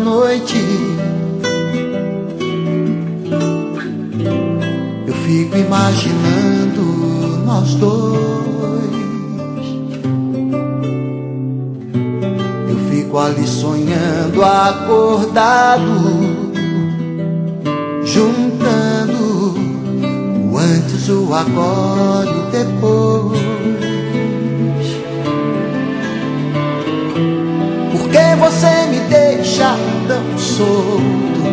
noite eu fico imaginando nós dois. Eu fico ali sonhando, acordado, juntando o antes, o agora e o depois. Por que você me deixa tão solto?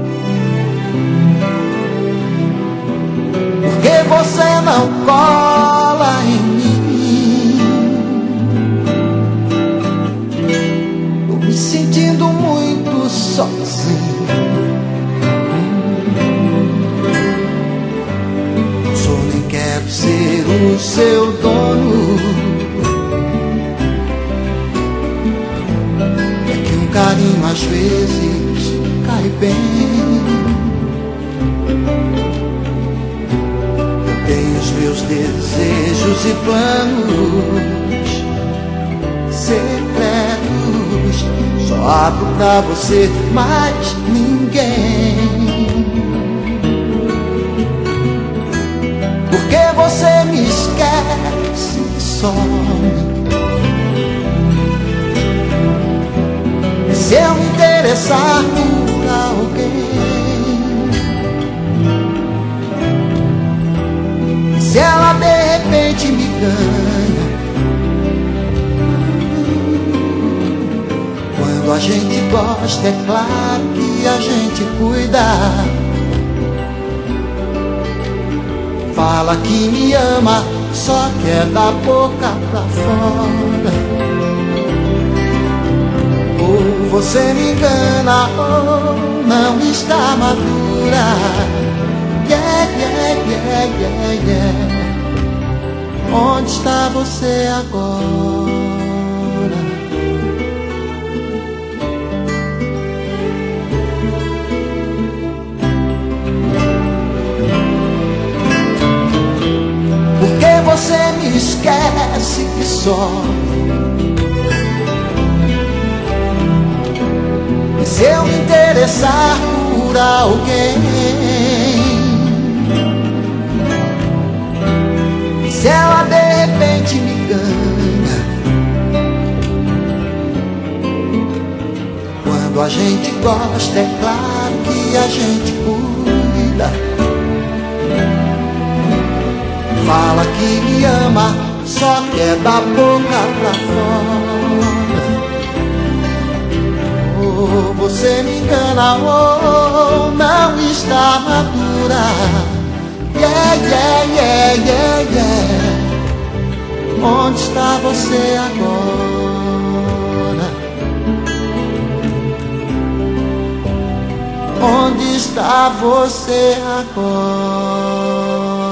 Por que você não cola em mim? Tô me sentindo muito sozinho. Não sou nem quero ser o seu dono. É que um carinho às vezes cai bem. Tenho os meus desejos e planos secretos, só abro pra você, mais ninguém. Por que você me esquece e some? Se eu me interessar por alguém, se ela de repente me ganha, quando a gente gosta é claro que a gente cuida. Fala que me ama, só quer da boca pra fora. Ou você me engana ou não está madura. Yeah, yeah, yeah, yeah, yeah. Onde está você agora? Por que você me esquece e some? E se eu me interessar por alguém, se ela de repente me ganha, quando a gente gosta é claro que a gente cuida. Fala que me ama, só quer da boca pra fora. Ou você me engana ou não está madura. Yeah, yeah, yeah, yeah, yeah. Onde está você agora? Onde está você agora?